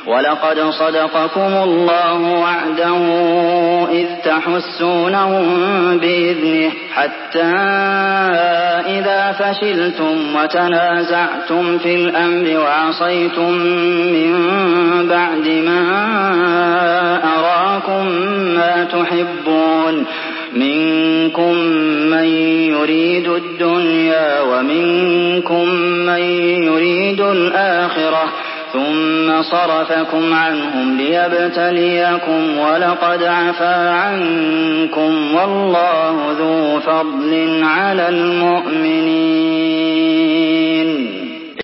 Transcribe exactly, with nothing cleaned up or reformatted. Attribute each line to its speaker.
Speaker 1: وَلَقَدْ صَدَقَكُمُ اللَّهُ وَعْدَهُ إِذْ تَحُسُّونَهُم بِإِذْنِهِ حَتَّىٰ إِذَا فَشِلْتُمْ وَتَنَازَعْتُمْ فِي الْأَمْرِ وَعَصَيْتُم مِّن بَعْدِ مَا أَرَاكُم مَّا تُحِبُّونَ مِنكُم مَّن يُرِيدُ الدُّنْيَا وَمِنكُم مَّن يُرِيدُ الْآخِرَةَ ثُمَّ صَرَفَكُمْ عَنْهُمْ لِيَبْتَلِيَكُمْ ۖ وَلَقَدْ عَفَا عَنكُمْ ۗ وَاللَّهُ ذُو فَضْلٍ عَلَى الْمُؤْمِنِينَ